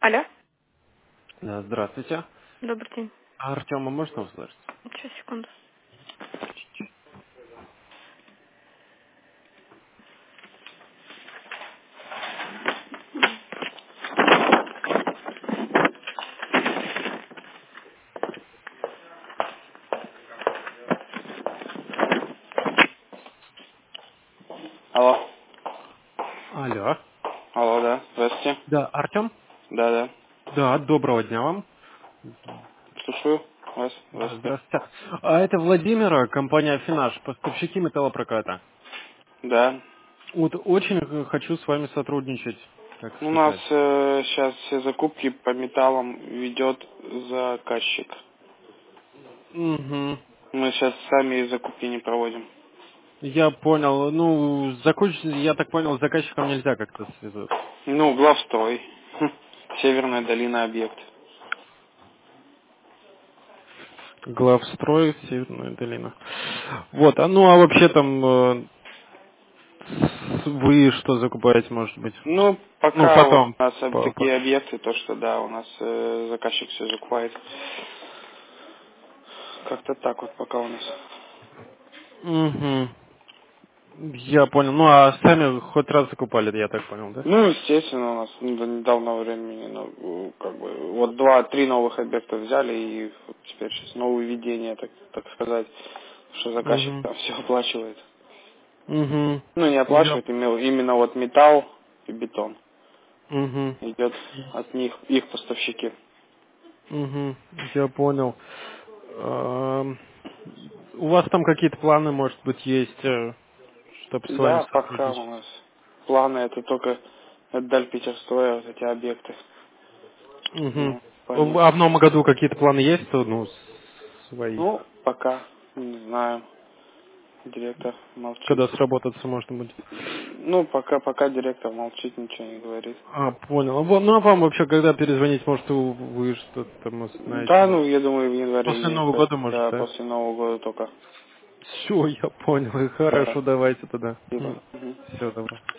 Алло, Да, здравствуйте. добрый день. А Артема можно услышать? Сейчас, секунду. Алло. Алло. Алло, да. Здравствуйте. Да, Артем? Да, да. Да, доброго дня вам. Слушаю вас. Да, Здравствуйте. здравствуйте. А это Владимир, компания Финаш, поставщики металлопроката. Да. Вот очень хочу с вами сотрудничать, так У нас сказать. сейчас все закупки по металлам ведет заказчик. Угу. Мы сейчас сами закупки не проводим. Я понял. Ну, я так понял, с заказчиком нельзя как-то связаться. Ну, главстрой. Северная долина объект. Главстрой, Северная долина. Вот, ну а вообще там вы что закупаете, может быть? Ну, Ну, пока вот потом. у нас такие объекты, то что да, у нас заказчик все закупает. Как-то так вот пока у нас. Угу. Я понял. Ну, а сами хоть раз закупали, я так понял, да? Ну, естественно, у нас до недавнего времени, ну, как бы, вот два-три новых объекта взяли, и вот теперь сейчас новые введения, так сказать, что заказчик Угу. там все оплачивает. Угу. Ну, не Я... оплачивает, именно вот металл и бетон Угу. идет от них, их поставщики. Угу. Я понял. У вас там какие-то планы, может быть, есть, чтобы с вами Да, пока у сотрудничать? нас планы это только даль Питерстроя, вот эти объекты. Угу. Ну, по ним. А в новом году какие-то планы есть, ну, свои? Ну, пока, не знаю, директор молчит. Когда сработаться можно будет? Ну, пока директор молчит, ничего не говорит. А, понял. Ну, а вам вообще, когда перезвонить, может, вы что-то там Да, знаете? ну, я думаю, в январе После Нового месяце, года, может, да, да? после Нового года только. Все, я понял. Да, Хорошо, давайте тогда. спасибо. Мгм. Все, добро.